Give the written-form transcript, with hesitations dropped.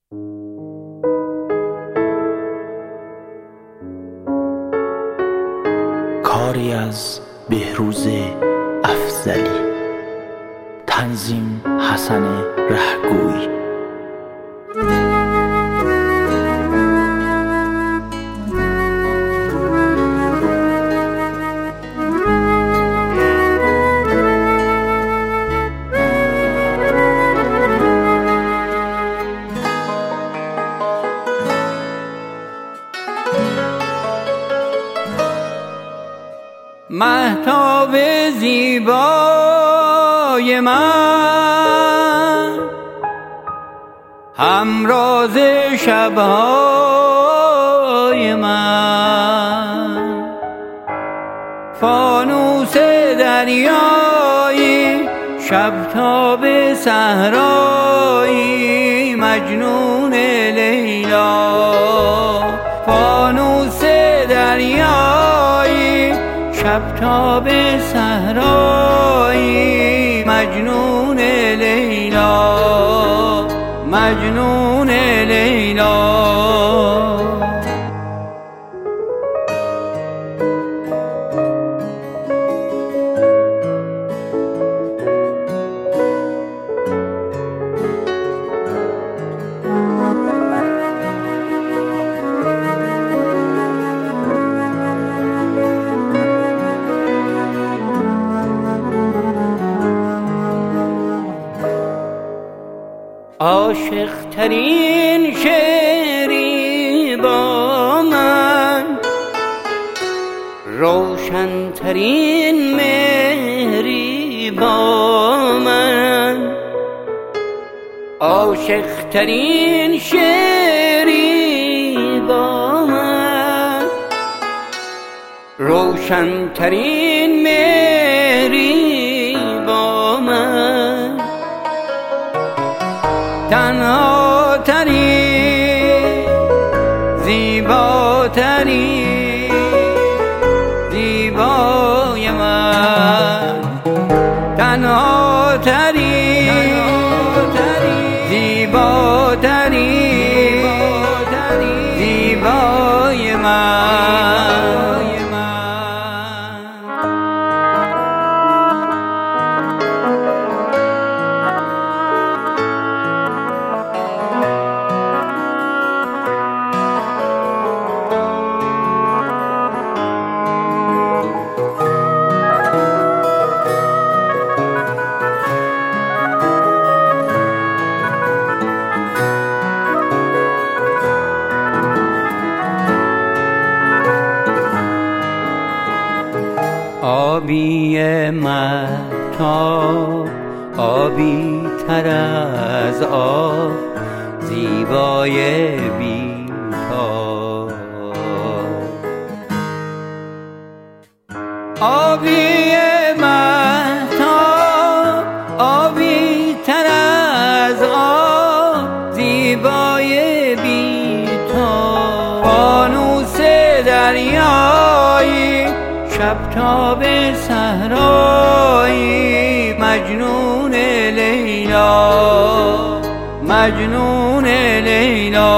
کاری از بهروز افضلی، تنظیم حسن رهگوی. مهتاب زیبای من، همراز شبهای من، فانوس دریایی، شبتاب صحرایی، مجنون لیلا. فانوس دریایی، شبتاب صحرایی، مجنون لیلا، مجنون لیلا. عاشق ترین شعری با من، روشن ترین مهری با من. عاشق ترین شعری با من، روشن ترین مهری با من. تنها ترین، زیباترین، زیبای من. تنها ترین، زیباترین، زیبای من. آبی مهتاب، آبی تر از آب، زیبای بی‌تاب. آبی مهتاب، آبی تر از آب، زیبای بی‌تاب. فانوس دریایی، شبتاب صحرایی، مجنون لیلا، مجنون لیلا.